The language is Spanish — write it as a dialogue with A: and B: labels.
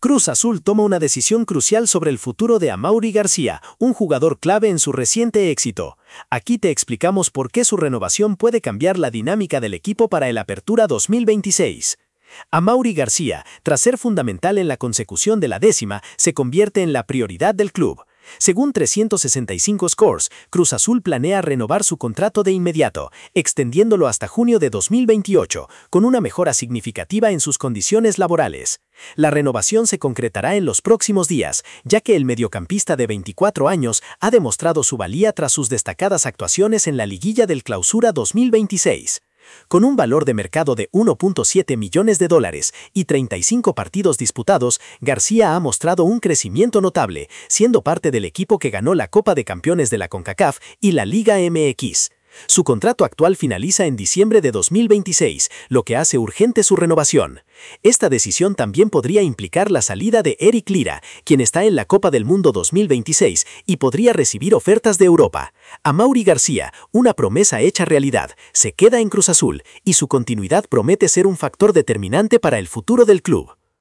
A: Cruz Azul toma una decisión crucial sobre el futuro de Amaury García, un jugador clave en su reciente éxito. Aquí te explicamos por qué su renovación puede cambiar la dinámica del equipo para el Apertura 2026. Amaury García, tras ser fundamental en la consecución de la décima, se convierte en la prioridad del club. Según 365 Scores, Cruz Azul planea renovar su contrato de inmediato, extendiéndolo hasta junio de 2028, con una mejora significativa en sus condiciones laborales. La renovación se concretará en los próximos días, ya que el mediocampista de 24 años ha demostrado su valía tras sus destacadas actuaciones en la liguilla del Clausura 2026. Con un valor de mercado de $1.7 millones y 35 partidos disputados, García ha mostrado un crecimiento notable, siendo parte del equipo que ganó la Copa de Campeones de la CONCACAF y la Liga MX. Su contrato actual finaliza en diciembre de 2026, lo que hace urgente su renovación. Esta decisión también podría implicar la salida de Eric Lira, quien está en la Copa del Mundo 2026 y podría recibir ofertas de Europa. Amaury García, una promesa hecha realidad, se queda en Cruz Azul y su continuidad promete ser un factor determinante para el futuro del club.